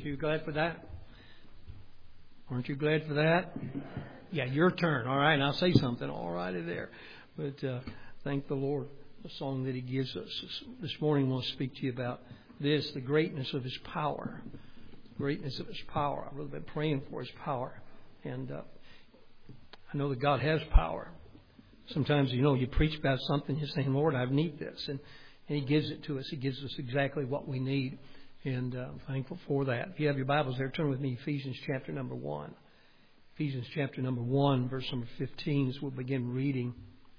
you glad for that? Aren't you glad for that? Yeah, your turn. All right, I'll say something. All righty there. But thank the Lord, the song that He gives us. This morning I want to speak to you about this, the greatness of His power. The greatness of His power. I've really been praying for His power. And I know that God has power. Sometimes, you preach about something, you're saying, Lord, I need this. And He gives it to us. He gives us exactly what we need. And I'm thankful for that. If you have your Bibles there, turn with me Ephesians chapter number 1. Ephesians chapter number 1, verse number 15, as we'll begin reading.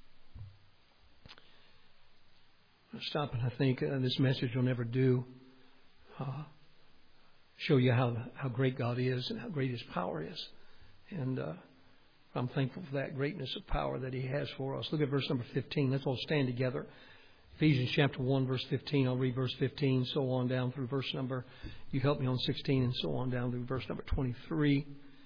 I'll stop and I think this message will never do. Show you how great God is and how great His power is. And I'm thankful for that greatness of power that He has for us. Look at verse number 15. Let's all stand together. Ephesians chapter 1, verse 15. I'll read verse 15, so on down through verse number, you help me on 16, and so on down through verse number 23.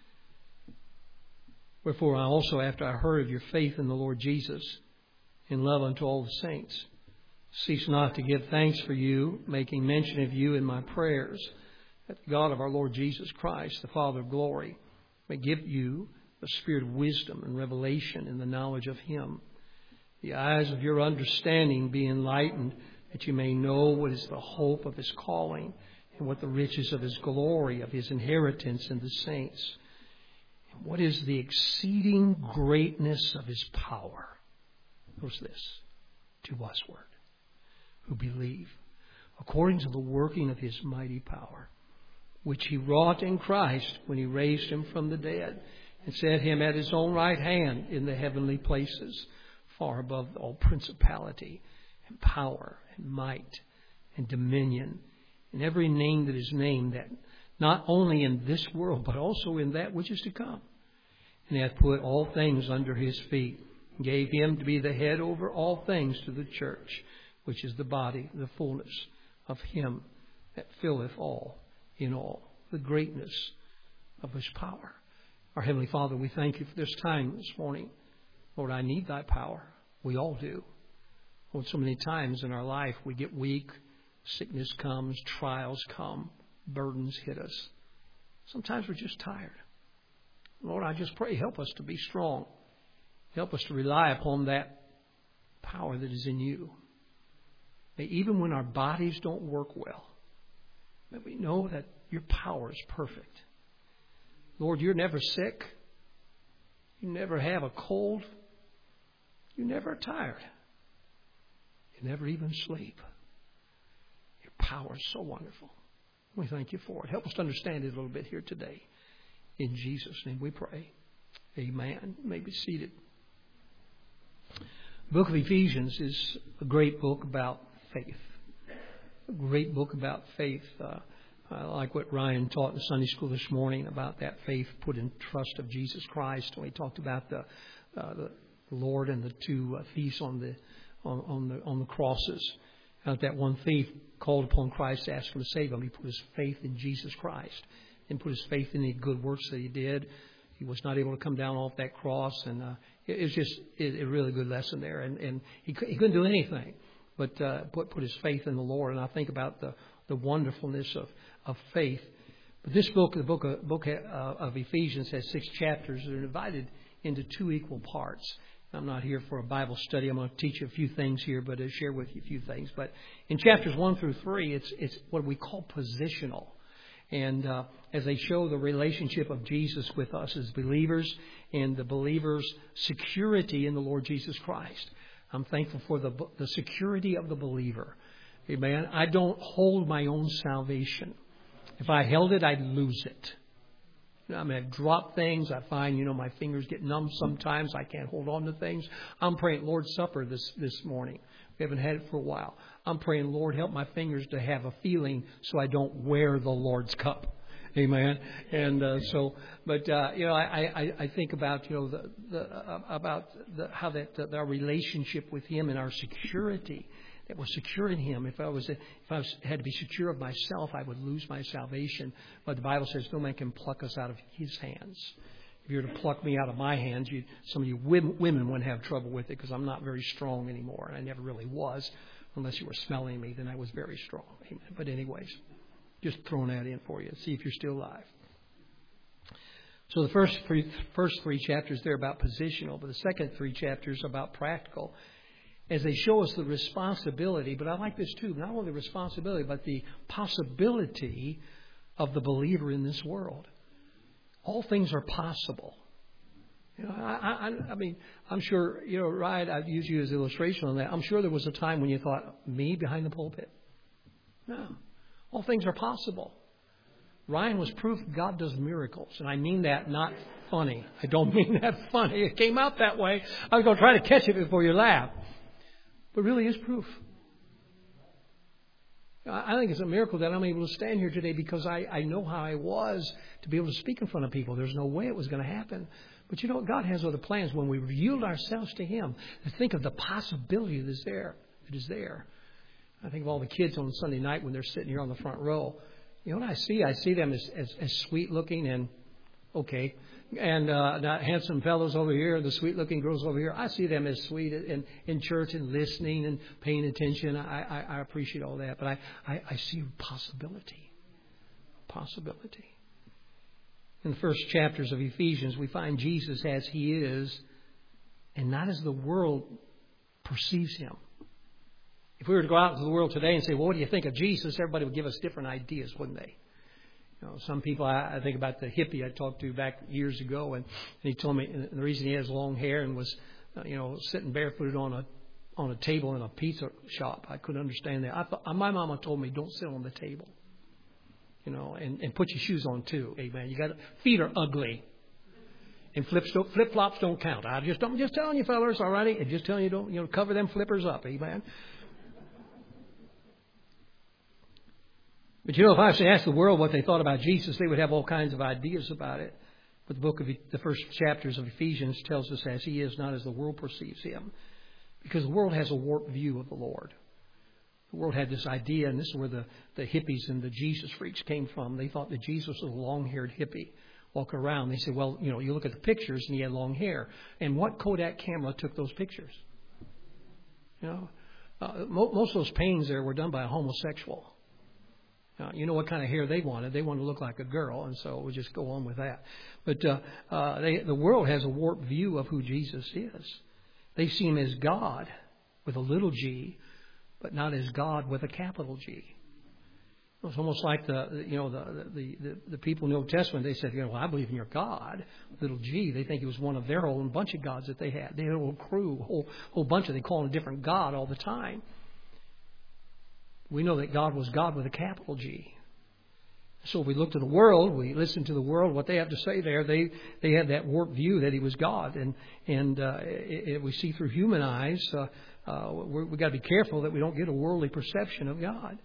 Wherefore I also, after I heard of your faith in the Lord Jesus, in love unto all the saints, cease not to give thanks for you, making mention of you in my prayers, that the God of our Lord Jesus Christ, the Father of glory, may give you the spirit of wisdom and revelation in the knowledge of Him. The eyes of your understanding be enlightened, that you may know what is the hope of His calling, and what the riches of His glory, of His inheritance in the saints, and what is the exceeding greatness of His power. What's this? To usward, who believe, according to the working of His mighty power, which He wrought in Christ when He raised Him from the dead, and set Him at His own right hand in the heavenly places, far above all principality and power and might and dominion, and every name that is named, that not only in this world, but also in that which is to come. And hath put all things under His feet, and gave Him to be the head over all things to the church, which is the body, the fullness of Him that filleth all in all. The greatness of His power. Our Heavenly Father, we thank You for this time this morning. Lord, I need Thy power. We all do. Lord, so many times in our life we get weak, sickness comes, trials come, burdens hit us. Sometimes we're just tired. Lord, I just pray, help us to be strong. Help us to rely upon that power that is in You. May even when our bodies don't work well, may we know that Your power is perfect. Lord, You're never sick. You never have a cold. You never are tired. You never even sleep. Your power is so wonderful. We thank You for it. Help us to understand it a little bit here today. In Jesus' name we pray. Amen. You may be seated. The book of Ephesians is a great book about faith. A great book about faith. I like what Ryan taught in Sunday school this morning about that faith put in trust of Jesus Christ. When he talked about the Lord and the two thieves on the crosses. That one thief called upon Christ to ask Him to save him. He put his faith in Jesus Christ and put his faith in the good works that he did. He was not able to come down off that cross, and it was just a really good lesson there. And he couldn't do anything but put his faith in the Lord. And I think about the wonderfulness of faith. But this book, the book of Ephesians, has 6 chapters. They're divided into 2 equal parts. I'm not here for a Bible study. I'm going to teach you a few things here, but I'll share with you a few things. But in chapters 1 through 3, it's what we call positional. And as they show the relationship of Jesus with us as believers and the believers' security in the Lord Jesus Christ. I'm thankful for the security of the believer. Amen. I don't hold my own salvation. If I held it, I'd lose it. I mean, I drop things. I find, my fingers get numb sometimes. I can't hold on to things. I'm praying Lord's Supper this morning. We haven't had it for a while. I'm praying, Lord, help my fingers to have a feeling so I don't wear the Lord's cup. Amen. And I think about how that our relationship with Him and our security, that we're secure in Him. If I had to be secure of myself, I would lose my salvation. But the Bible says no man can pluck us out of His hands. If you were to pluck me out of my hands, some of you women wouldn't have trouble with it because I'm not very strong anymore. And I never really was. Unless you were smelling me, then I was very strong. Amen. But anyways, Just throwing that in for you. See if you're still alive. So the first three chapters, they're about positional, but the second three chapters are about practical, as they show us the responsibility. But I like this too, not only the responsibility, but the possibility of the believer in this world. All things are possible. You know, I mean, I'm sure, you know, Ryan, I've used you as an illustration on that. I'm sure there was a time when you thought, me behind the pulpit? No. All things are possible. Ryan was proof God does miracles. And I mean that not funny. I don't mean that funny. It came out that way. I was going to try to catch it before you laugh. But really is proof. I think it's a miracle that I'm able to stand here today because I know how I was to be able to speak in front of people. There's no way it was going to happen. But you know what? God has other plans. When we yield ourselves to Him, to think of the possibility that is there. I think of all the kids on Sunday night when they're sitting here on the front row. You know what I see? I see them as sweet looking and okay. And not handsome fellows over here, the sweet looking girls over here. I see them as sweet in church and listening and paying attention. I appreciate all that. But I see possibility. Possibility. In the first chapters of Ephesians, we find Jesus as He is and not as the world perceives Him. If we were to go out into the world today and say, well, what do you think of Jesus? Everybody would give us different ideas, wouldn't they? You know, some people, I think about the hippie I talked to back years ago, and he told me the reason he has long hair and was, sitting barefooted on a table in a pizza shop. I couldn't understand that. My mama told me, don't sit on the table. You know, and put your shoes on too. Amen. Feet are ugly. And flip-flops don't count. I'm just telling you, fellas, all righty? And just telling you, don't, cover them flippers up. Amen. But if I was to ask the world what they thought about Jesus, they would have all kinds of ideas about it. But the first chapters of Ephesians tells us as He is, not as the world perceives Him. Because the world has a warped view of the Lord. The world had this idea, and this is where the hippies and the Jesus freaks came from. They thought that Jesus was a long-haired hippie. Walk around. They said, well, you look at the pictures and he had long hair. And what Kodak camera took those pictures? Most of those paintings there were done by a homosexual. You know what kind of hair they wanted. They wanted to look like a girl, and so we'll just go on with that. But the world has a warped view of who Jesus is. They see Him as God with a little g, but not as God with a capital G. It's almost like the people in the Old Testament. They said, well, I believe in your God, little g. They think it was one of their whole bunch of gods that they had. They had a whole crew, whole bunch of. They call Him a different God all the time. We know that God was God with a capital G. So if we look to the world, we listen to the world, what they have to say there, they had that warped view that He was God. And we see through human eyes, we've got to be careful that we don't get a worldly perception of God.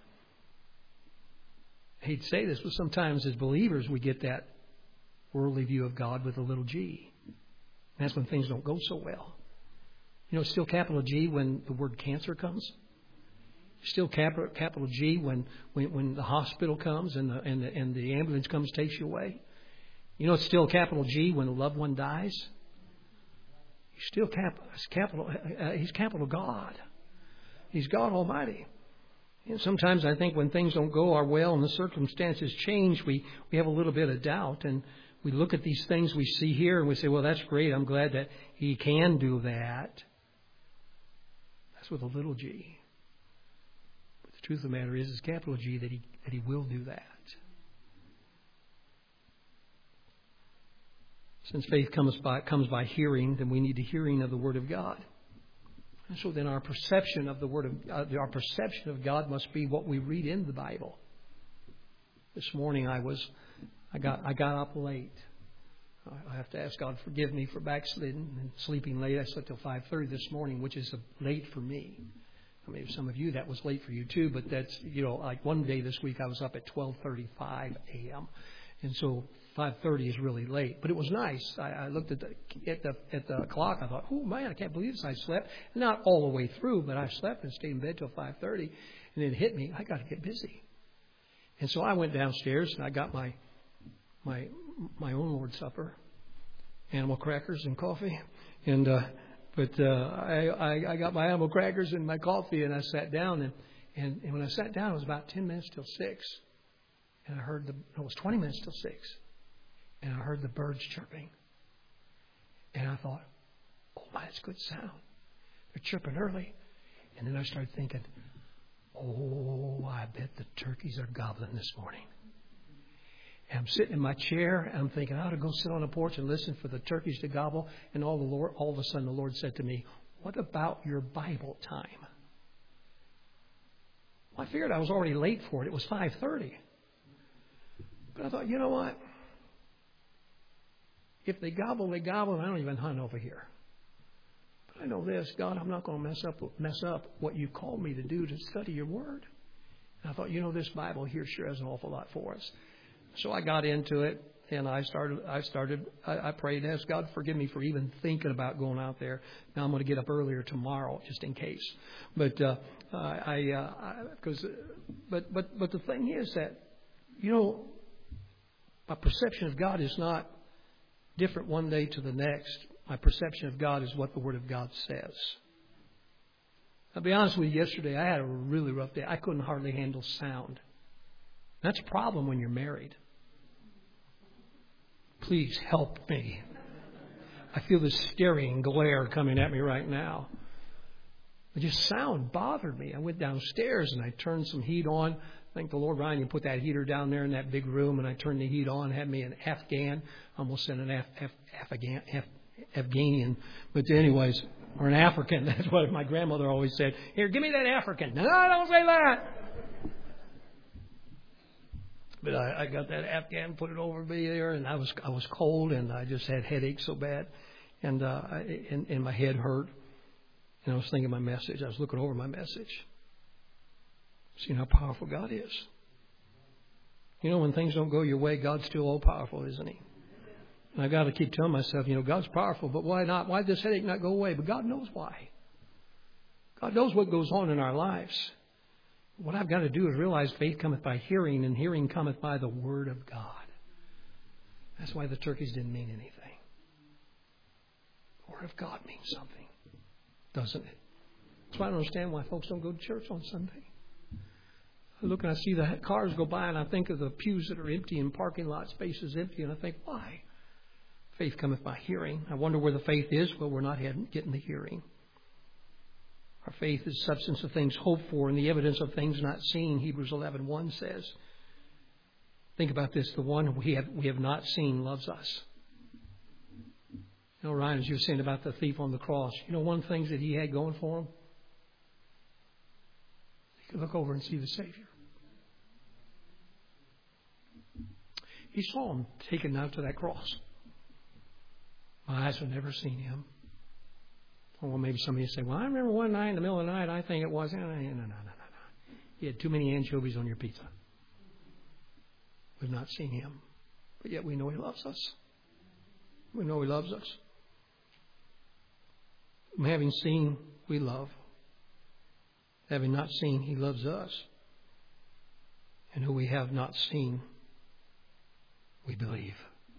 I hate to say this, but sometimes as believers we get that worldly view of God with a little g. And that's when things don't go so well. It's still capital G when the word cancer comes. Still capital G when the hospital comes and the ambulance comes, takes you away. It's still capital G when a loved one dies. He's still he's capital God. He's God Almighty. And sometimes I think when things don't go our well and the circumstances change, we have a little bit of doubt, and we look at these things we see here and we say, well, that's great. I'm glad that He can do that. That's with a little g. The truth of the matter is capital G that he will do that. Since faith comes by hearing, then we need the hearing of the Word of God. And so then our perception of our perception of God must be what we read in the Bible. This morning I got up late. I have to ask God to forgive me for backsliding and sleeping late. I slept till 5:30 this morning, which is late for me. Maybe some of you that was late for you too, but that's, like one day this week I was up at 12:35 a.m. And so 5:30 is really late, but it was nice. I looked at the clock. I thought, oh man, I can't believe this. I slept not all the way through, but I slept and stayed in bed till 5:30, and it hit me. I got to get busy, and so I went downstairs and I got my own Lord's Supper, animal crackers and coffee, and. But I got my animal crackers and my coffee, and I sat down. And when I sat down, it was about 10 minutes till 6. And I heard it was 20 minutes till 6. And I heard the birds chirping. And I thought, oh my, that's good sound. They're chirping early. And then I started thinking, oh, I bet the turkeys are gobbling this morning. And I'm sitting in my chair, and I'm thinking, I ought to go sit on the porch and listen for the turkeys to gobble. And all of a sudden the Lord said to me, what about your Bible time? Well, I figured I was already late for it. It was 5:30. But I thought, you know what? If they gobble, they gobble, and I don't even hunt over here. But I know this, God, I'm not going to mess up what you called me to do, to study your word. And I thought, this Bible here sure has an awful lot for us. So I got into it, and I prayed and asked God to forgive me for even thinking about going out there. Now I'm going to get up earlier tomorrow, just in case. But the thing is that, my perception of God is not different one day to the next. My perception of God is what the Word of God says. I'll be honest with you, yesterday I had a really rough day. I couldn't hardly handle sound. That's a problem when you're married. Please help me. I feel this staring glare coming at me right now. Just sound bothered me. I went downstairs and I turned some heat on. Thank the Lord, Ryan, you put that heater down there in that big room, and I turned the heat on, had me an Afghan. I almost said an Afghanian. But anyways, or an African. That's what my grandmother always said. Here, give me that African. No, don't say that. But I got that Afghan, put it over me there, and I was cold, and I just had headache so bad, and my head hurt. And I was thinking my message. I was looking over my message. Seeing how powerful God is. When things don't go your way, God's still all powerful, isn't He? And I've got to keep telling myself, God's powerful, but why not? Why did this headache not go away? But God knows why. God knows what goes on in our lives. What I've got to do is realize faith cometh by hearing, and hearing cometh by the Word of God. That's why the turkeys didn't mean anything. The Word of God means something, doesn't it? That's why I don't understand why folks don't go to church on Sunday. I look and I see the cars go by, and I think of the pews that are empty and parking lot spaces empty, and I think, why? Faith cometh by hearing. I wonder where the faith is. Well, we're not getting the hearing. Our faith is substance of things hoped for and the evidence of things not seen, Hebrews 11:1 says. Think about this. The one we have not seen loves us. Ryan, as you were saying about the thief on the cross, one of the things that he had going for him? He could look over and see the Savior. He saw him taken out to that cross. My eyes have never seen him. Well, maybe somebody will say, well, I remember one night in the middle of the night, I think it was. No. You had too many anchovies on your pizza. We've not seen him. But yet we know He loves us. We know He loves us. Having seen, we love. Having not seen, He loves us. And who we have not seen, we believe.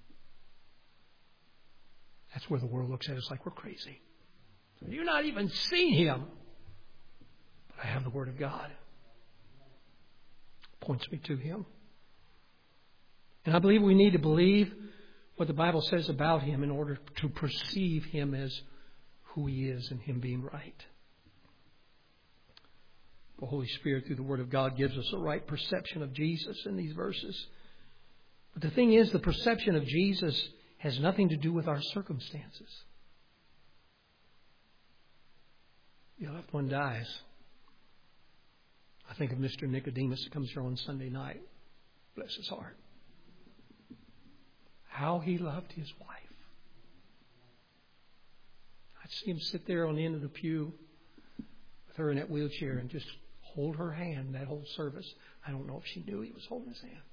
That's where the world looks at us like we're crazy. You've not even seen Him. But I have the Word of God. Points me to Him. And I believe we need to believe what the Bible says about Him in order to perceive Him as who He is and Him being right. The Holy Spirit through the Word of God gives us a right perception of Jesus in these verses. But the thing is, the perception of Jesus has nothing to do with our circumstances. Your loved one dies. I think of Mr. Nicodemus that comes here on Sunday night. Bless his heart. How he loved his wife. I'd see him sit there on the end of the pew with her in that wheelchair and just hold her hand that whole service. I don't know if she knew he was holding his hand.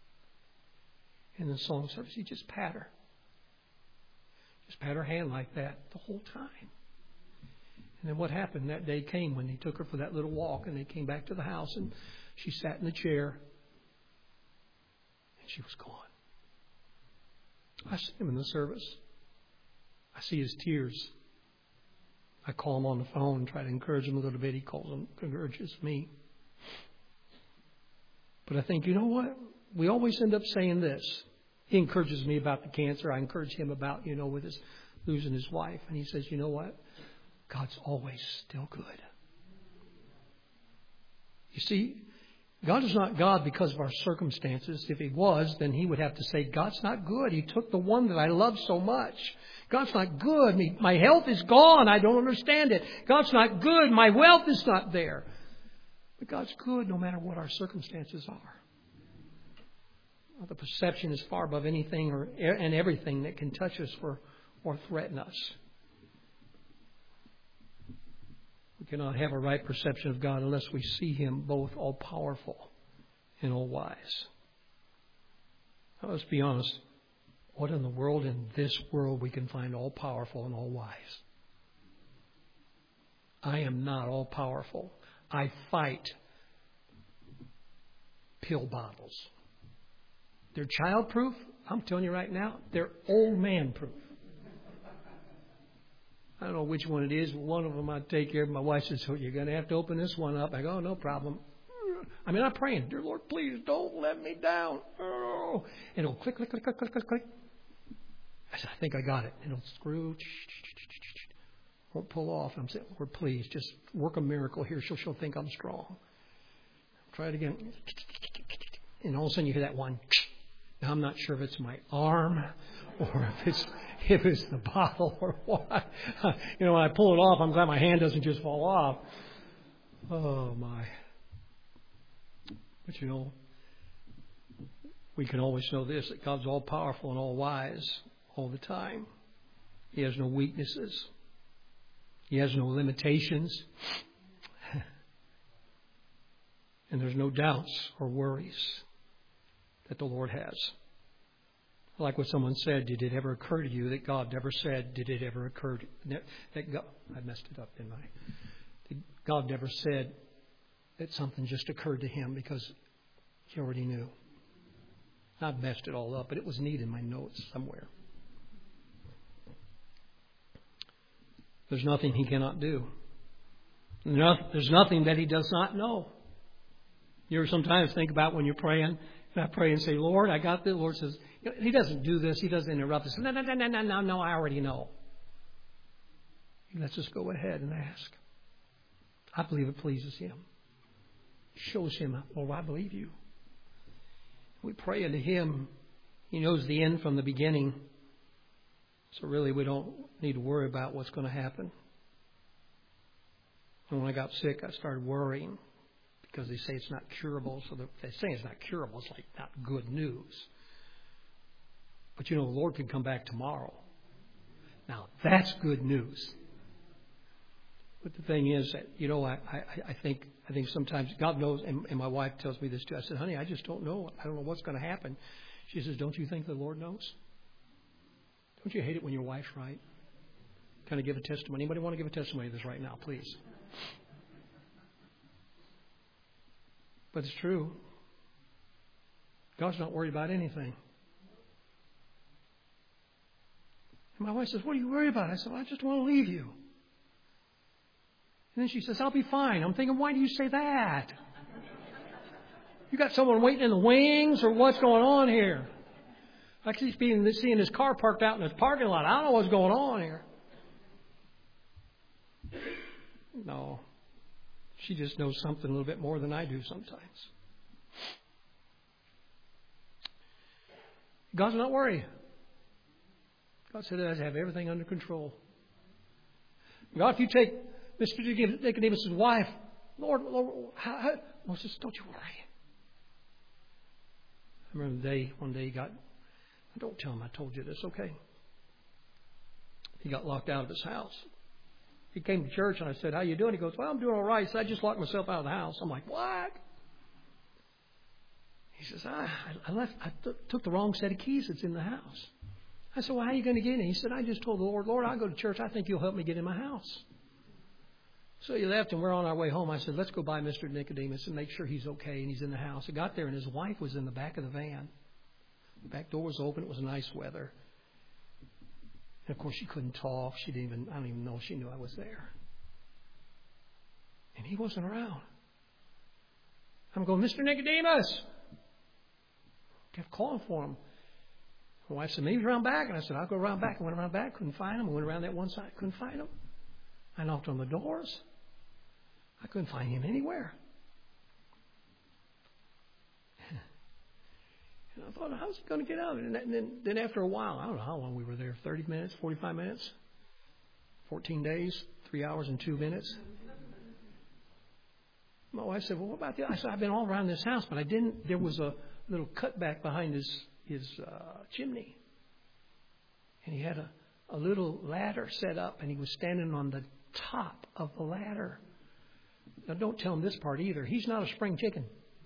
In the song service, he'd just pat her. Just pat her hand like that the whole time. And then what happened that day came when he took her for that little walk, and they came back to the house, and she sat in the chair, and she was gone. I see him in the service. I see his tears. I call him on the phone and try to encourage him a little bit. He calls him, encourages me. But I think, you know what? we always end up saying this. He encourages me about the cancer. I encourage him about, with his losing his wife. And he says, you know what? God's always still good. You see, God is not God because of our circumstances. If He was, then He would have to say, God's not good. He took the one that I love so much. God's not good. My health is gone. I don't understand it. God's not good. My wealth is not there. But God's good no matter what our circumstances are. The perception is far above anything and everything that can touch us or threaten us. We cannot have a right perception of God unless we see Him both all-powerful and all-wise. Now, let's be honest. What in the world, in this world, we can find all-powerful and all-wise? I am not all-powerful. I fight pill bottles. They're child-proof. I'm telling you right now, they're old man-proof. I don't know which one it is, but one of them I take care of. My wife says, you're going to have to open this one up. I go, no problem. I mean, I'm praying, dear Lord, please don't let me down. Oh. And it'll click, click, click, click, click, click, click. I said, I think I got it. And it'll screw. Won't pull off. I'm saying, Lord, please, just work a miracle here. She'll think I'm strong. Try it again. And all of a sudden you hear that one. Now I'm not sure if it's my arm or if it's the bottle or what. When I pull it off, I'm glad my hand doesn't just fall off. Oh my. But we can always know this, that God's all powerful and all wise all the time. He has no weaknesses. He has no limitations. And there's no doubts or worries that the Lord has. Like what someone said, did it ever occur to you that God never said, did it ever occur to you? That God, I messed it up, didn't I? God never said that something just occurred to Him because He already knew. I messed it all up, but it was neat in my notes somewhere. There's nothing He cannot do. There's nothing that He does not know. You ever sometimes think about when you're praying, and I pray and say, Lord, I got this. The Lord says, He doesn't do this. He doesn't interrupt us. No, I already know. Let's just go ahead and ask. I believe it pleases Him. Shows Him, well, I believe you. We pray unto Him. He knows the end from the beginning. So really we don't need to worry about what's going to happen. And when I got sick, I started worrying because they say it's not curable. So they say it's not curable. It's like not good news. But the Lord could come back tomorrow. Now that's good news. But the thing is that, I think sometimes God knows, and my wife tells me this too. I said, honey, I just don't know. I don't know what's going to happen. She says, don't you think the Lord knows? Don't you hate it when your wife's right? Kind of give a testimony. Anybody want to give a testimony of this right now, please? But it's true. God's not worried about anything. And my wife says, what are you worried about? I said, well, I just want to leave you. And then she says, I'll be fine. I'm thinking, why do you say that? You got someone waiting in the wings, or what's going on here? I keep seeing this car parked out in this parking lot. I don't know what's going on here. No. She just knows something a little bit more than I do sometimes. God's not worried. God said, I have everything under control. God, if you take Mr. Nicodemus' wife, Lord, Lord says, don't you worry. I remember one day he got, don't tell him I told you this, okay? He got locked out of his house. He came to church and I said, how you doing? He goes, well, I'm doing all right. He said, I just locked myself out of the house. I'm like, what? He says, I took the wrong set of keys that's in the house. I said, well, how are you going to get in? He said, I just told the Lord, I'll go to church. I think you'll help me get in my house. So he left and we're on our way home. I said, let's go by Mr. Nicodemus and make sure he's okay and he's in the house. I got there and his wife was in the back of the van. The back door was open. It was nice weather. And of course, she couldn't talk. I don't even know if she knew I was there. And he wasn't around. I'm going, Mr. Nicodemus. Kept calling for him. My wife said, maybe he's around back. And I said, I'll go around back. I went around back, couldn't find him. I went around that one side, couldn't find him. I knocked on the doors. I couldn't find him anywhere. And I thought, how's he going to get out? And then after a while, I don't know how long we were there, 30 minutes, 45 minutes, 14 days, 3 hours and 2 minutes. My wife said, well, what about this? I said, I've been all around this house, but I didn't. There was a little cutback behind his chimney. And he had a little ladder set up, and he was standing on the top of the ladder. Now, don't tell him this part either. He's not a spring chicken.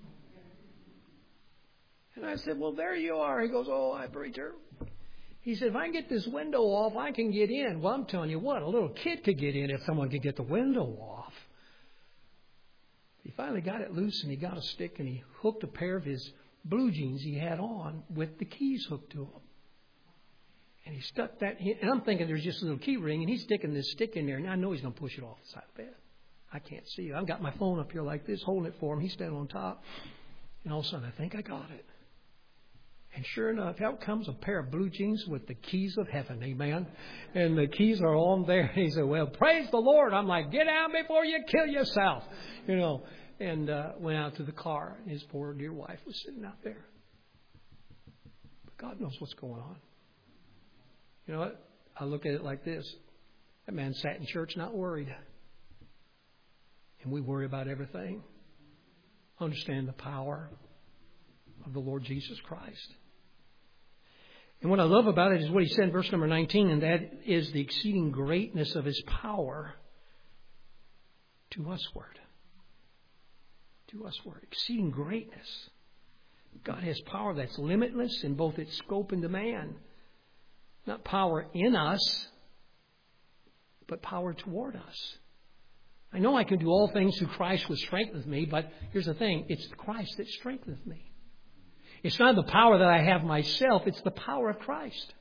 And I said, well, there you are. He goes, oh, hi, preacher. He said, if I can get this window off, I can get in. Well, I'm telling you what, a little kid could get in if someone could get the window off. He finally got it loose, and he got a stick, and he hooked a pair of his blue jeans he had on with the keys hooked to them. And he stuck that in. And I'm thinking there's just a little key ring, and he's sticking this stick in there. And I know he's going to push it off the side of the bed. I can't see it. I've got my phone up here like this, holding it for him. He's standing on top. And all of a sudden, I think I got it. And sure enough, out comes a pair of blue jeans with the keys of heaven. Amen. And the keys are on there. He said, well, praise the Lord. I'm like, get out before you kill yourself. You know, and went out to the car. And his poor dear wife was sitting out there. But God knows what's going on. You know what? I look at it like this. That man sat in church not worried. And we worry about everything. Understand the power of the Lord Jesus Christ. And what I love about it is what he said in verse number 19, and that is the exceeding greatness of his power to usward. To usward. Exceeding greatness. God has power that's limitless in both its scope and demand. Not power in us, but power toward us. I know I can do all things through Christ who strengthens me, but here's the thing. It's Christ that strengthens me. It's not the power that I have myself. It's the power of Christ.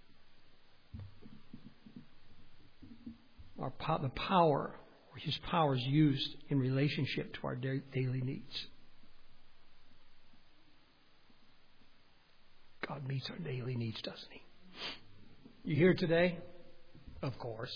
The power, or his power is used in relationship to our daily needs. God meets our daily needs, doesn't he? You here today? Of course.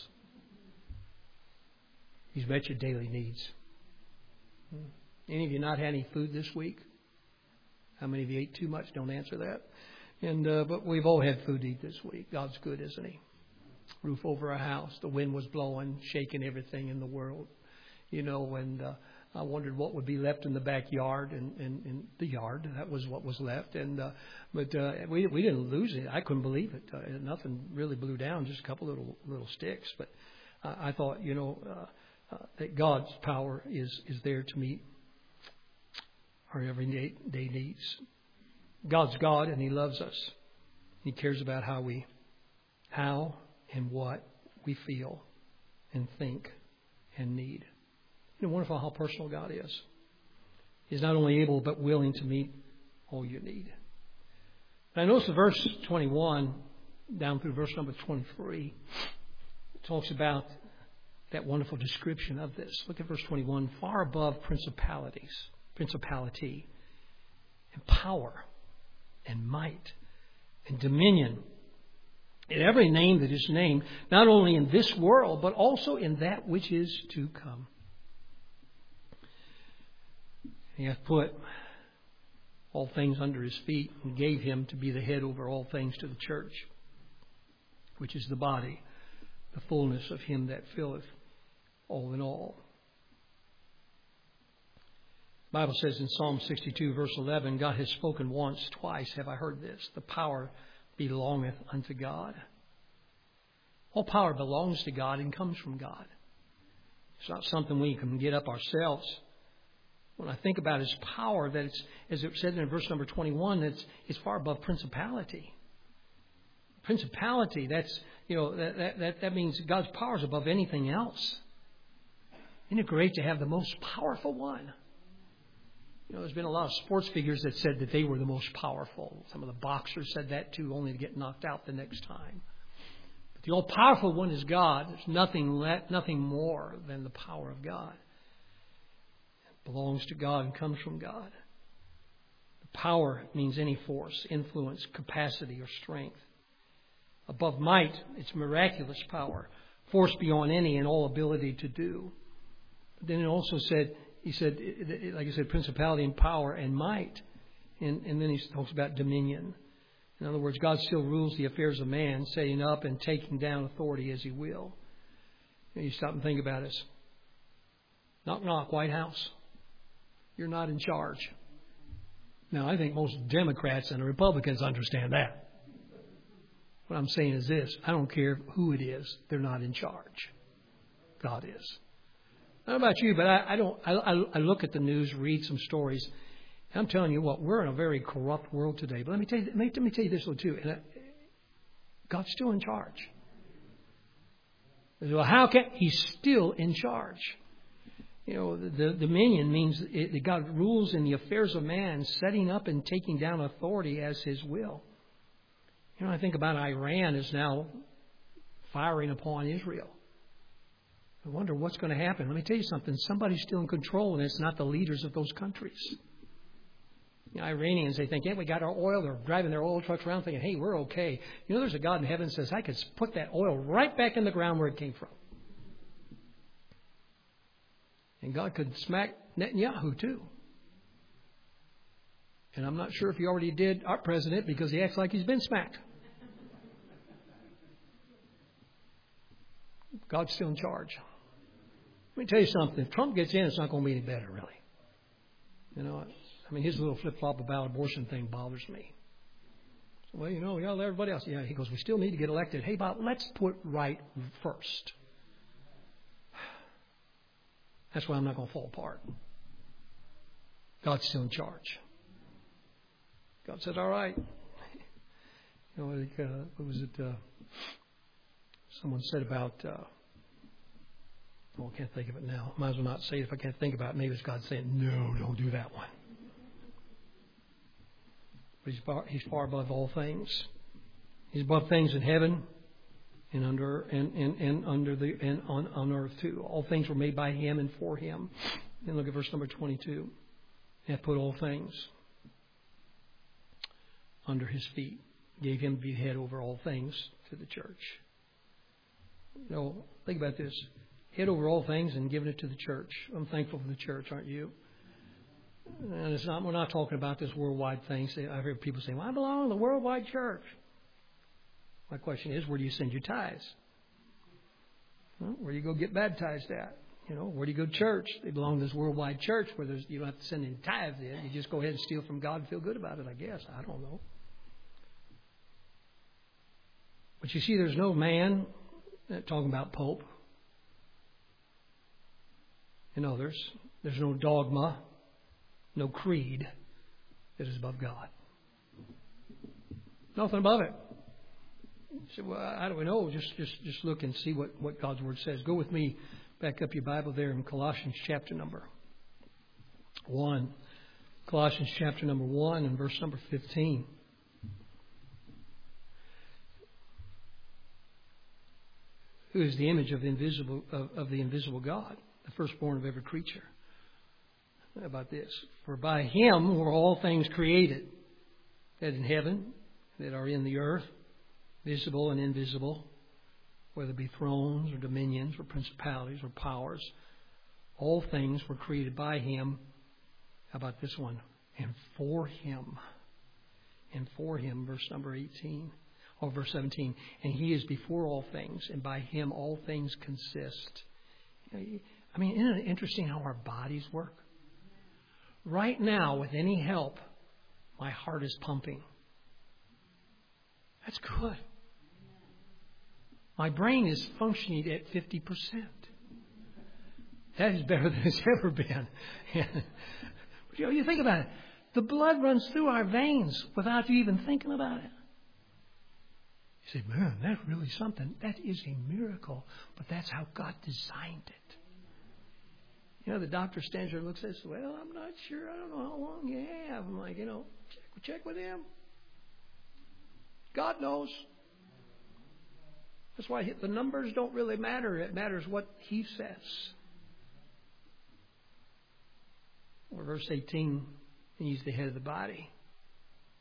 He's met your daily needs. Any of you not had any food this week? How many of you ate too much? Don't answer that. And but we've all had food to eat this week. God's good, isn't he? Roof over our house. The wind was blowing, shaking everything in the world. You know, and I wondered what would be left in the backyard and the yard. That was what was left. And but we didn't lose it. I couldn't believe it. Nothing really blew down, just a couple little sticks. But I thought, you know, that God's power is there to meet our everyday needs. God's God, and he loves us. He cares about how and what we feel and think and need. Isn't it wonderful how personal God is? He's not only able but willing to meet all you need. And I notice the verse 21 down through verse number 23 talks about that wonderful description of this. Look at verse 21. Far above principality, and power, and might, and dominion, in every name that is named, not only in this world, but also in that which is to come. He hath put all things under his feet, and gave him to be the head over all things to the church, which is the body, the fullness of him that filleth all in all. The Bible says in Psalm 62, verse 11, God has spoken once, twice have I heard this. The power belongeth unto God. All power belongs to God and comes from God. It's not something we can get up ourselves. When I think about his power, that it's, as it said in verse number 21, it's far above principality. Principality, that's, you know, that means God's power is above anything else. Isn't it great to have the most powerful one? You know, there's been a lot of sports figures that said that they were the most powerful. Some of the boxers said that too, only to get knocked out the next time. But the all-powerful one is God. There's nothing more than the power of God. It belongs to God and comes from God. The Power means any force, influence, capacity, or strength. Above might, it's miraculous power, force beyond any and all ability to do. But then it also said, like I said, principality and power and might. And then he talks about dominion. In other words, God still rules the affairs of man, setting up and taking down authority as He will. You stop and think about this. Knock, knock, White House. You're not in charge. Now, I think most Democrats and Republicans understand that. What I'm saying is this. I don't care who it is. They're not in charge. God is. I don't know about you, but I look at the news, read some stories. And I'm telling you what, we're in a very corrupt world today. But let me tell you this too. God's still in charge. Well, how can He's still in charge? You know, the dominion means that God rules in the affairs of man, setting up and taking down authority as His will. You know, I think about Iran is now firing upon Israel. I wonder what's going to happen. Let me tell you something. Somebody's still in control, and it's not the leaders of those countries. You know, Iranians, they think, yeah, we got our oil. They're driving their oil trucks around thinking, hey, we're okay. You know, there's a God in heaven that says, I could put that oil right back in the ground where it came from. And God could smack Netanyahu too. And I'm not sure if He already did our president because he acts like he's been smacked. God's still in charge. Let me tell you something. If Trump gets in, it's not going to be any better, really. You know, I mean, his little flip-flop about abortion thing bothers me. So, well, you know, everybody else. Yeah, he goes, we still need to get elected. Hey, Bob, let's put right first. That's why I'm not going to fall apart. God's still in charge. God said, all right. You know, what was it? Someone said about, I can't think of it now. Might as well not say it if I can't think about it. Maybe it's God saying, no, don't do that one. But He's far above all things. He's above things in heaven and on earth too. All things were made by Him and for Him. Then look at verse number 22. He hath put all things under His feet. Gave Him to be head over all things to the church. You know, think about this. Head over all things and giving it to the church. I'm thankful for the church, aren't you? And we're not talking about this worldwide thing. I hear people say, well, I belong to the worldwide church. My question is, where do you send your tithes? Well, where do you go get baptized at? You know, where do you go to church? They belong to this worldwide church where you don't have to send any tithes in. You just go ahead and steal from God and feel good about it, I guess. I don't know. But you see, there's no man talking about Pope and others. There's no dogma, no creed that is above God. Nothing above it. You say, well, how do we know? Just look and see what God's Word says. Go with me, back up your Bible there in Colossians chapter number 1. Colossians chapter number 1 and verse number 15. Who is the image of the invisible God, the firstborn of every creature. How about this? For by Him were all things created, that in heaven, that are in the earth, visible and invisible, whether it be thrones or dominions or principalities or powers. All things were created by Him. How about this one? And for Him. And for Him, verse number 18. Or verse 17, and He is before all things, and by Him all things consist. I mean, isn't it interesting how our bodies work? Right now, with any help, my heart is pumping. That's good. My brain is functioning at 50%. That is better than it's ever been. But you think about it. The blood runs through our veins without you even thinking about it. You say, man, that's really something. That is a miracle. But that's how God designed it. You know, the doctor stands there and looks at us, well, I'm not sure. I don't know how long you have. I'm like, check with him. God knows. That's why the numbers don't really matter. It matters what He says. Or verse 18, He's the head of the body.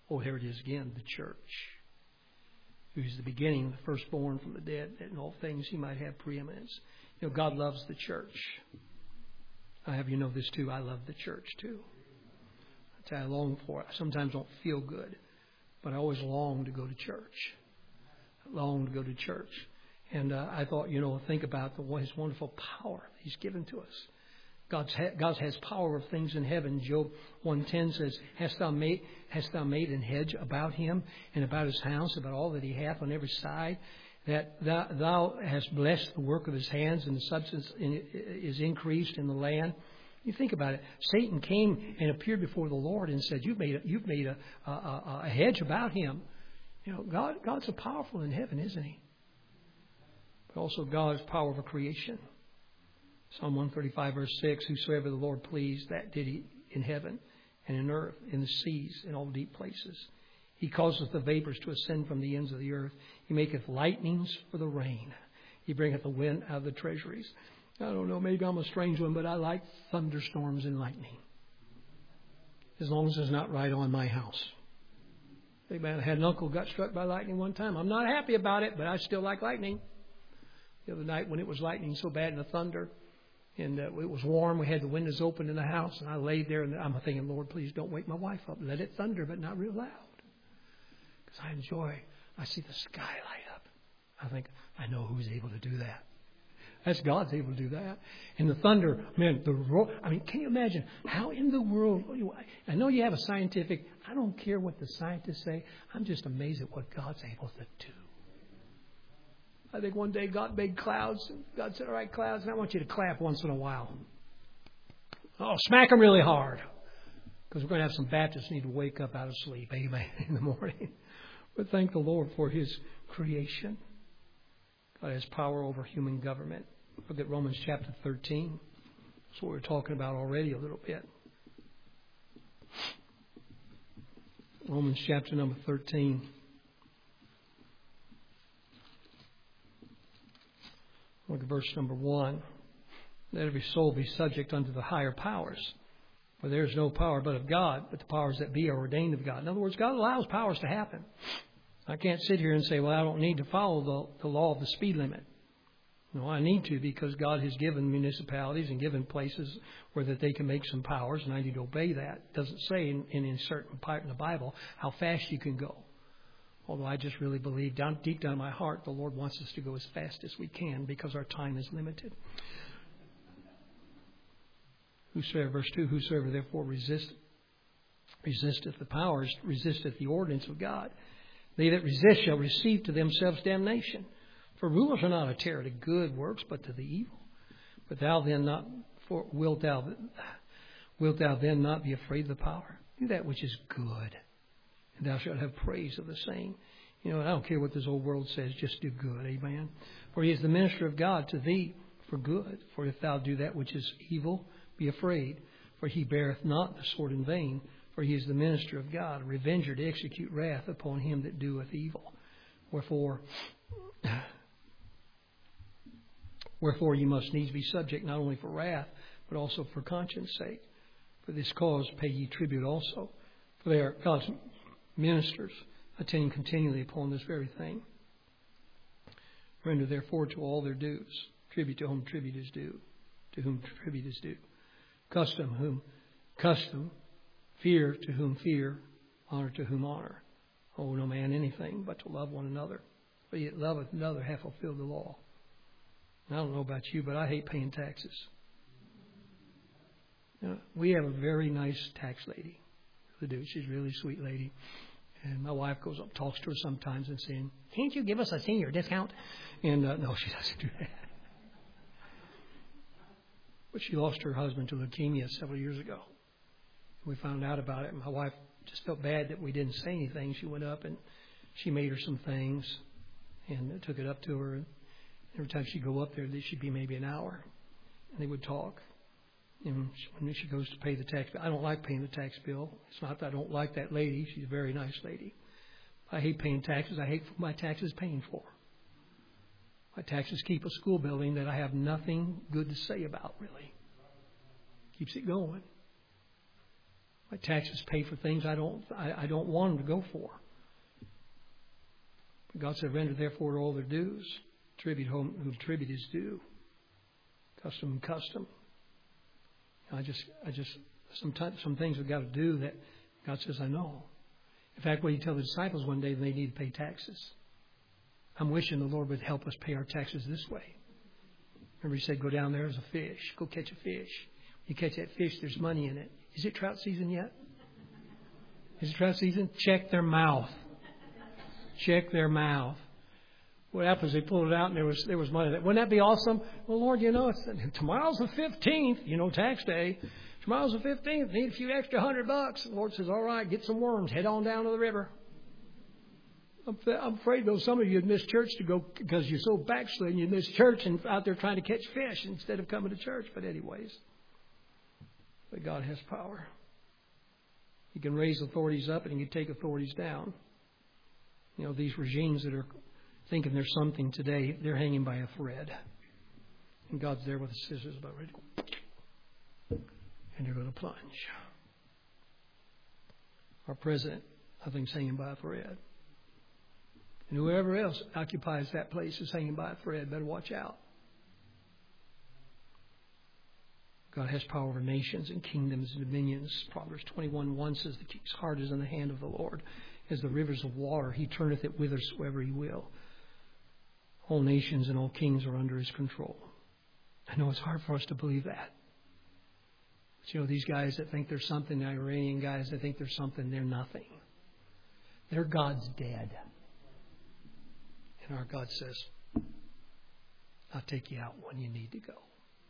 Oh, here it is again, the church. Who's the beginning, the firstborn from the dead, that in all things He might have preeminence. You know, God loves the church. I have you know this too. I love the church too. That's what I long for. I sometimes don't feel good, but I always long to go to church. I long to go to church. And I thought, think about His wonderful power that He's given to us. God has power of things in heaven. Job 1:10 says, Hast thou made an hedge about him and about his house, about all that he hath on every side? That thou hast blessed the work of his hands, and the substance is increased in the land. You think about it. Satan came and appeared before the Lord and said, You've made a hedge about him. God's so powerful in heaven, isn't He? But also God's power over creation. Psalm 135, verse 6, Whosoever the Lord pleased, that did He in heaven and in earth, in the seas, in all deep places. He causeth the vapors to ascend from the ends of the earth. He maketh lightnings for the rain. He bringeth the wind out of the treasuries. I don't know, maybe I'm a strange one, but I like thunderstorms and lightning. As long as it's not right on my house. Amen. I had an uncle who got struck by lightning one time. I'm not happy about it, but I still like lightning. The other night when it was lightning so bad and the thunder, and it was warm, we had the windows open in the house, and I laid there, and I'm thinking, Lord, please don't wake my wife up. Let it thunder, but not real loud. Because I see the sky light up. I think, I know who's able to do that. That's God's able to do that. And the thunder, man, the roar. I mean, can you imagine how in the world? I know you have a scientific. I don't care what the scientists say. I'm just amazed at what God's able to do. I think one day God made clouds. And God said, all right, clouds, and I want you to clap once in a while. Oh, smack them really hard. Because we're going to have some Baptists need to wake up out of sleep, amen, in the morning. But thank the Lord for His creation. God has power over human government. Look at Romans chapter 13. That's what we're talking about already a little bit. Romans chapter number 13. Look at verse number 1. Let every soul be subject unto the higher powers. For there is no power but of God, but the powers that be are ordained of God. In other words, God allows powers to happen. I can't sit here and say, well, I don't need to follow the law of the speed limit. No, I need to, because God has given municipalities and given places where that they can make some powers, and I need to obey that. It doesn't say in a certain part in the Bible how fast you can go. Although I just really believe deep down in my heart the Lord wants us to go as fast as we can because our time is limited. Verse 2, Whosoever therefore resisteth the powers, resisteth the ordinance of God. They that resist shall receive to themselves damnation. For rulers are not a terror to good works, but to the evil. But wilt thou then not be afraid of the power? Do that which is good, and thou shalt have praise of the same. I don't care what this old world says, just do good, amen. For He is the minister of God to thee for good. For if thou do that which is evil, be afraid. For He beareth not the sword in vain. For He is the minister of God, a revenger to execute wrath upon him that doeth evil. Wherefore ye must needs be subject, not only for wrath, but also for conscience sake. For this cause pay ye tribute also. For they are God's ministers, attending continually upon this very thing. Render therefore to all their dues. Tribute to whom tribute is due. To whom tribute is due. Custom whom custom. Fear to whom fear. Honor to whom honor. Owe no man anything but to love one another. For he that loveth another hath fulfilled the law. And I don't know about you, but I hate paying taxes. We have a very nice tax lady. We do. She's a really sweet lady. And my wife goes up, talks to her sometimes and saying, "Can't you give us a senior discount?" And no, she doesn't do that. But she lost her husband to leukemia several years ago. We found out about it. And my wife just felt bad that we didn't say anything. She went up and she made her some things and took it up to her. And every time she'd go up there, she'd be maybe an hour. And they would talk. And when she goes to pay the tax bill, I don't like paying the tax bill. It's not that I don't like that lady. She's a very nice lady. I hate paying taxes. I hate my taxes paying for. My taxes keep a school building that I have nothing good to say about, really. Keeps it going. My taxes pay for things I don't want them to go for. But God said, render therefore all their dues. Tribute whom tribute is due. Custom and custom. I just some things we've got to do that God says I know. In fact, what He told the disciples one day, they need to pay taxes. I'm wishing the Lord would help us pay our taxes this way. Remember, He said, go down there, there's a fish. Go catch a fish. You catch that fish, there's money in it. Is it trout season yet? Is it trout season? Check their mouth. Check their mouth. What happens? They pulled it out and there was money. Wouldn't that be awesome? Well, Lord, tomorrow's the 15th, tax day. Tomorrow's the 15th. Need a few extra $100. The Lord says, all right, get some worms. Head on down to the river. I'm afraid, though, some of you would miss church to go because you're so backslidden. You miss church and out there trying to catch fish instead of coming to church. But anyways, but God has power. He can raise authorities up and He can take authorities down. These regimes that are thinking there's something today, they're hanging by a thread. And God's there with the scissors about ready. And they're going to plunge. Our president, I think, is hanging by a thread. And whoever else occupies that place is hanging by a thread. Better watch out. God has power over nations and kingdoms and dominions. Proverbs 21:1 says, the king's heart is in the hand of the Lord. As the rivers of water, He turneth it whithersoever He will. All nations and all kings are under His control. I know it's hard for us to believe that. But these guys that think there's something, the Iranian guys that think there's something, they're nothing. Their God's dead. And our God says, I'll take you out when you need to go.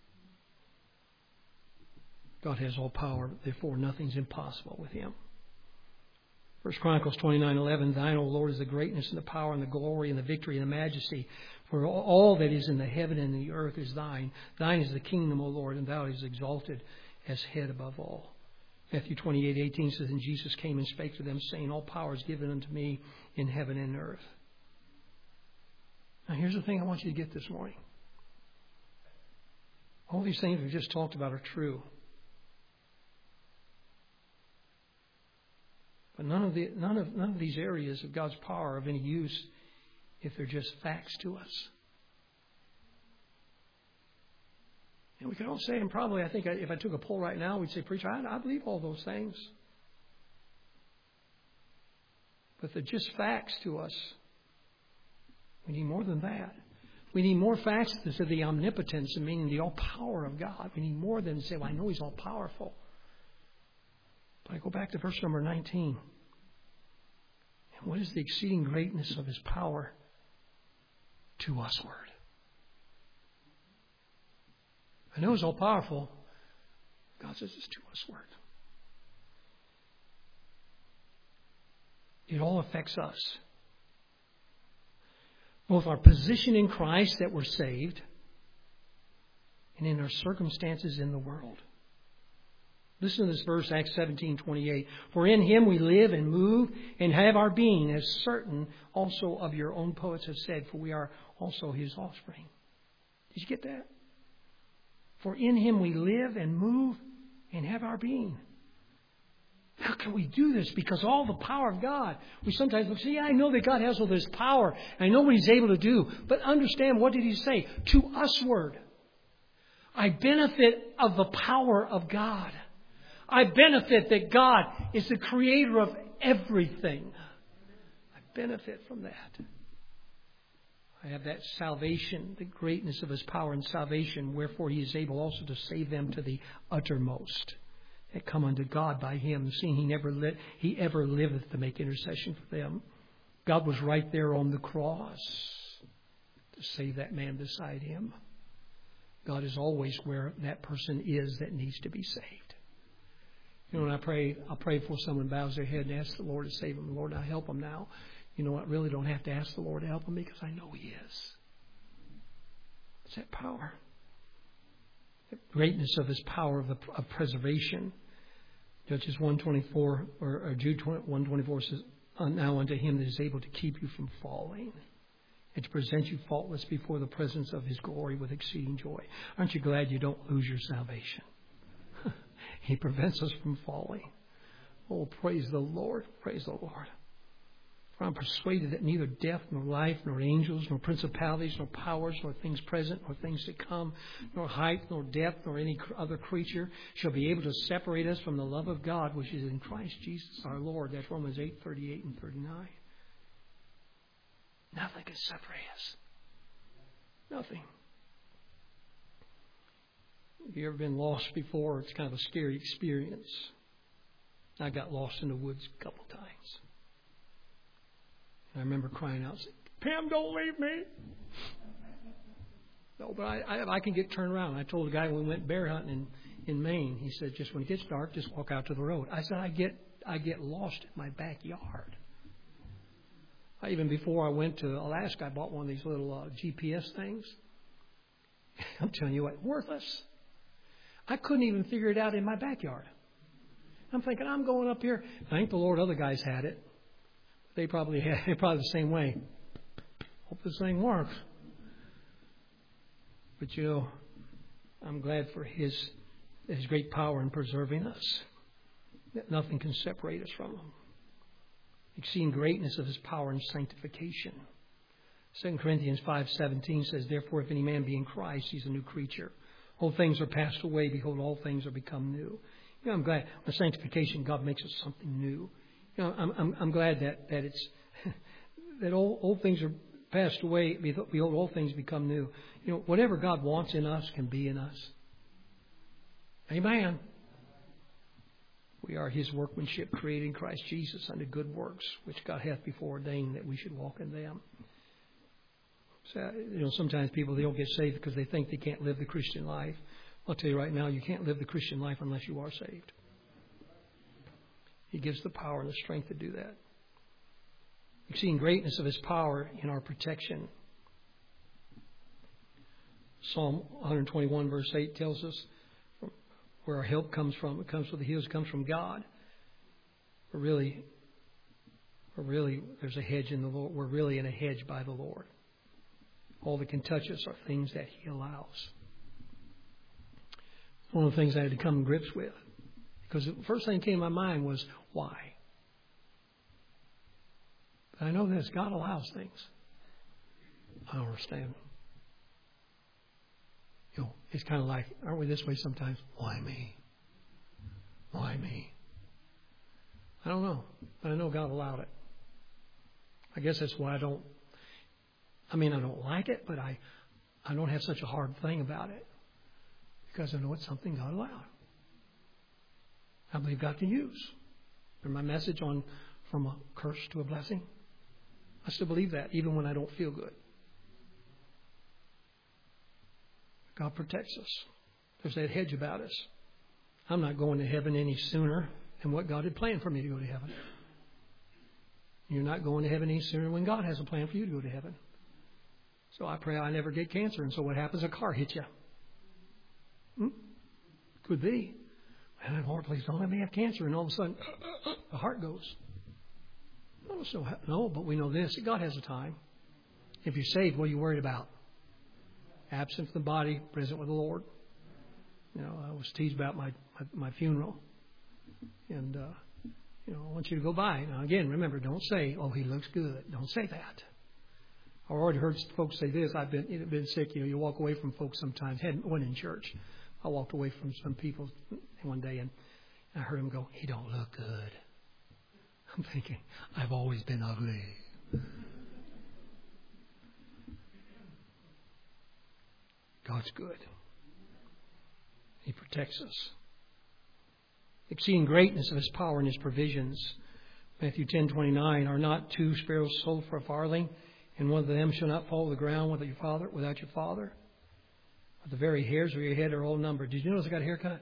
God has all power, therefore nothing's impossible with Him. 1 Chronicles 29:11, Thine, O Lord, is the greatness and the power and the glory and the victory and the majesty. For all that is in the heaven and the earth is Thine. Thine is the kingdom, O Lord, and Thou is exalted as head above all. Matthew 28:18 says, And Jesus came and spake to them, saying, All power is given unto me in heaven and earth. Now here's the thing I want you to get this morning. All these things we've just talked about are true. But none of these areas of God's power are of any use if they're just facts to us. And we could all say, and probably I think if I took a poll right now, we'd say, Preacher, I believe all those things. But they're just facts to us. We need more than that. We need more facts to the omnipotence, meaning the all power of God. We need more than to say, well, I know He's all powerful. But I go back to verse number 19. And what is the exceeding greatness of His power to usward? I know He's all powerful. God says it's to usward. It all affects us. Both our position in Christ that we're saved and in our circumstances in the world. Listen to this verse, Acts 17:28. For in Him we live and move and have our being, as certain also of your own poets have said, for we are also His offspring. Did you get that? For in Him we live and move and have our being. How can we do this? Because all the power of God. We sometimes look, see, I know that God has all this power. I know what He's able to do. But understand, what did He say? To usward. I benefit of the power of God. I benefit that God is the creator of everything. I benefit from that. I have that salvation, the greatness of His power and salvation, wherefore He is able also to save them to the uttermost that come unto God by Him, seeing He ever liveth to make intercession for them. God was right there on the cross to save that man beside Him. God is always where that person is that needs to be saved. When I'll pray before someone bows their head and asks the Lord to save them. Lord, I help them now. I really don't have to ask the Lord to help them because I know He is. It's that power. The greatness of His power of preservation. Judges 1:24 or Jude 1:24 says, Now unto Him that is able to keep you from falling and to present you faultless before the presence of His glory with exceeding joy. Aren't you glad you don't lose your salvation? He prevents us from falling. Oh, praise the Lord. Praise the Lord. For I'm persuaded that neither death, nor life, nor angels, nor principalities, nor powers, nor things present, nor things to come, nor height, nor depth, nor any other creature shall be able to separate us from the love of God, which is in Christ Jesus our Lord. That's Romans 8:38 and 39. Nothing can separate us. Nothing. Have you ever been lost before? It's kind of a scary experience. I got lost in the woods a couple times. I remember crying out, saying, Pam, don't leave me. No, but I can get turned around. I told a guy when we went bear hunting in Maine, he said, just when it gets dark, just walk out to the road. I said, I get lost in my backyard. Even before I went to Alaska, I bought one of these little GPS things. I'm telling you what, worthless. I couldn't even figure it out in my backyard. I'm thinking, I'm going up here. Thank the Lord other guys had it. They're probably the same way. Hope this thing works. But I'm glad for His great power in preserving us. That nothing can separate us from Him. Exceeding greatness of His power and sanctification. 2 Corinthians 5:17 says, Therefore, if any man be in Christ, he's a new creature. All things are passed away. Behold, all things are become new. I'm glad with sanctification, God makes us something new. I'm glad that it's that all things are passed away. Behold, all things become new. Whatever God wants in us can be in us. Amen. We are His workmanship, created in Christ Jesus unto good works, which God hath before ordained that we should walk in them. So, sometimes people, they don't get saved because they think they can't live the Christian life. I'll tell you right now, you can't live the Christian life unless you are saved. He gives the power and the strength to do that. Exceeding greatness of His power in our protection. Psalm 121 verse 8 tells us where our help comes from. It comes from the hills, it comes from God. We're really, there's a hedge in the Lord. We're really in a hedge by the Lord. All that can touch us are things that He allows. One of the things I had to come to grips with. Because the first thing that came to my mind was, why? But I know this. God allows things. I don't understand. It's kind of like, aren't we this way sometimes? Why me? Why me? I don't know. But I know God allowed it. I guess that's why I don't like it, but I don't have such a hard thing about it. Because I know it's something God allowed. I believe God can use. Remember my message on from a curse to a blessing? I still believe that, even when I don't feel good. God protects us. There's that hedge about us. I'm not going to heaven any sooner than what God had planned for me to go to heaven. You're not going to heaven any sooner when God has a plan for you to go to heaven. So I pray I never get cancer. And so what happens? A car hits you. Could be. And Lord, please don't let me have cancer. And all of a sudden, the heart goes. No, but we know this. That God has a time. If you're saved, what are you worried about? Absent from the body, present with the Lord. I was teased about my funeral. And, I want you to go by. Now, again, remember, don't say, oh, he looks good. Don't say that. I've already heard folks say this. I've been sick. You walk away from folks sometimes. Wasn't in church. I walked away from some people one day, and I heard them go, he don't look good. I'm thinking, I've always been ugly. God's good. He protects us. Exceeding greatness of His power and His provisions. Matthew 10:29, are not 2 sparrows sold for a farthing, and one of them shall not fall to the ground without your Father? But the very hairs of your head are all numbered. Did you notice I got a haircut?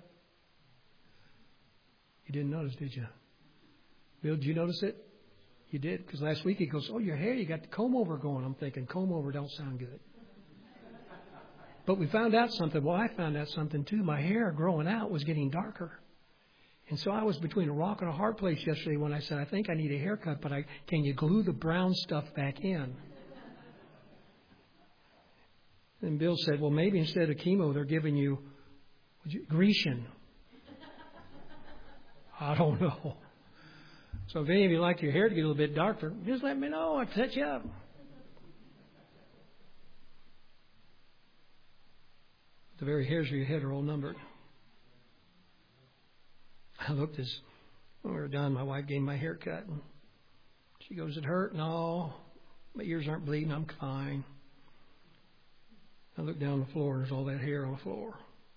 You didn't notice, did you? Bill, did you notice it? You did, because last week he goes, oh, your hair, you got the comb over going. I'm thinking, comb over don't sound good. But we found out something. Well, I found out something too. My hair growing out was getting darker. And so I was between a rock and a hard place yesterday when I said, I think I need a haircut, but can you glue the brown stuff back in? And Bill said, well, maybe instead of chemo, they're giving you Grecian. I don't know. So if any of you like your hair to get a little bit darker, just let me know. I'll touch you up. The very hairs of your head are all numbered. I looked as when we were done, my wife gave me my hair cut. And she goes, "It hurt?" "No, my ears aren't bleeding. I'm fine." I looked down the floor and there's all that hair on the floor.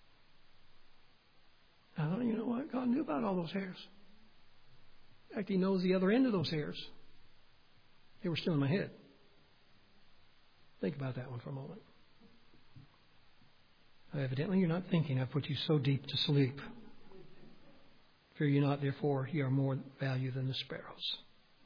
I thought, you know what? God knew about all those hairs. In fact, He knows the other end of those hairs. They were still in my head. Think about that one for a moment. Evidently, you're not thinking. I've put you so deep to sleep. Fear you not, therefore, ye are more value than the sparrows.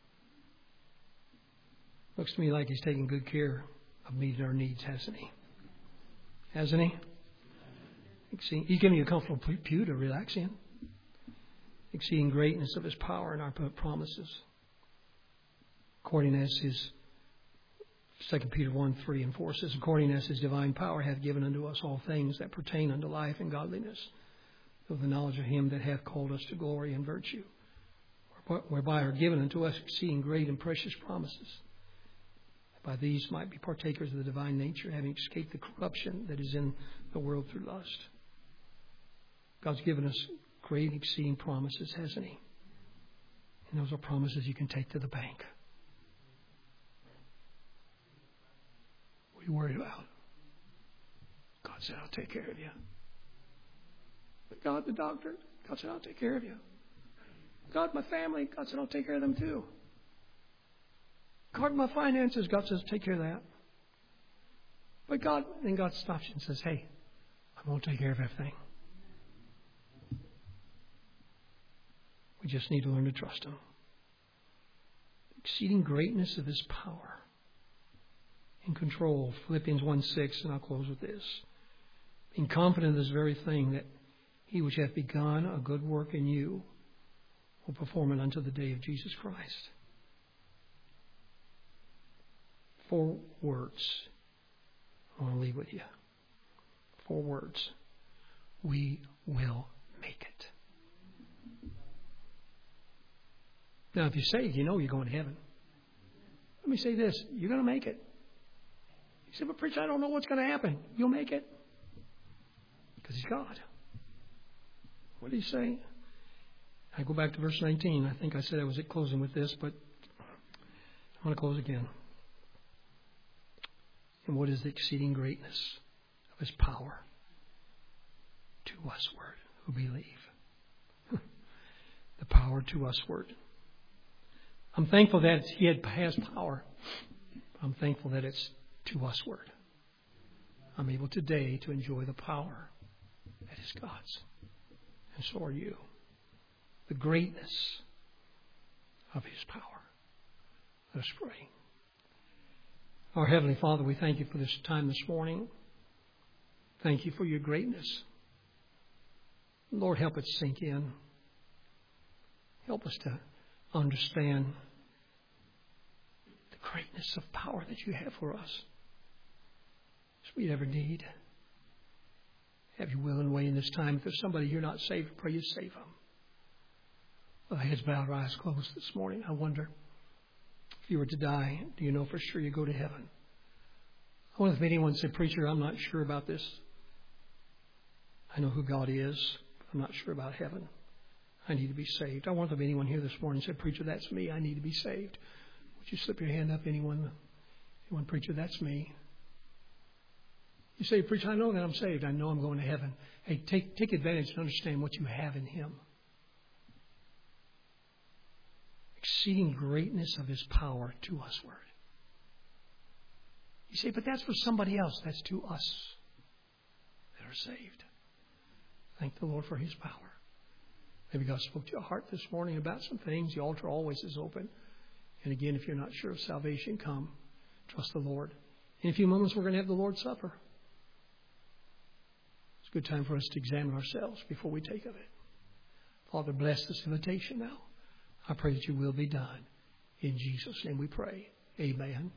Looks to me like He's taking good care of meeting our needs, hasn't He? Hasn't He? He's giving you a comfortable pew to relax in. Exceeding greatness of His power and our promises. According as His 2 Peter 1:3 and 4 says, according as His divine power hath given unto us all things that pertain unto life and godliness, of the knowledge of Him that hath called us to glory and virtue, whereby are given unto us exceeding great and precious promises, that by these might be partakers of the divine nature, having escaped the corruption that is in the world through lust. God's given us great exceeding promises, hasn't He? And those are promises you can take to the bank. What are you worried about? God said, I'll take care of you. God, the doctor, God said, I'll take care of you. God, my family, God said, I'll take care of them too. God, my finances, God says, take care of that. But God, then God stops you and says, hey, I'm going to take care of everything. We just need to learn to trust Him. Exceeding greatness of His power. In control. Philippians 1:6, and I'll close with this. Being confident of this very thing, that He which hath begun a good work in you will perform it unto the day of Jesus Christ. 4 words I want to leave with you. 4 words. We will make it. Now, if you're saved, you know you're going to heaven. Let me say this. You're going to make it. You say, but preacher, I don't know what's going to happen. You'll make it. Because He's God. What did He say? I go back to verse 19. I think I said I was closing with this, but I want to close again. And what is the exceeding greatness of His power to usward who believe? The power to usward. I'm thankful that He has power. I'm thankful that it's to usward. I'm able today to enjoy the power that is God's. And so are you. The greatness of His power. Let us pray. Our Heavenly Father, we thank You for this time this morning. Thank You for Your greatness. Lord, help it sink in. Help us to understand the greatness of power that You have for us. As we ever need. Have Your will and way in this time. If there's somebody here not saved, I pray You save them. With heads bowed, our eyes closed this morning, I wonder, if you were to die, do you know for sure you go to heaven? I wonder if anyone said, preacher, I'm not sure about this. I know who God is, but I'm not sure about heaven. I need to be saved. I wonder if anyone here this morning said, preacher, that's me. I need to be saved. Would you slip your hand up? Anyone, preacher, that's me. You say, preacher, I know that I'm saved. I know I'm going to heaven. Hey, take advantage and understand what you have in Him. Exceeding greatness of His power to usward. You say, but that's for somebody else. That's to us that are saved. Thank the Lord for His power. Maybe God spoke to your heart this morning about some things. The altar always is open. And again, if you're not sure of salvation, come. Trust the Lord. In a few moments, we're going to have the Lord's Supper. It's a good time for us to examine ourselves before we take of it. Father, bless this invitation now. I pray that You will be done. In Jesus' name we pray. Amen.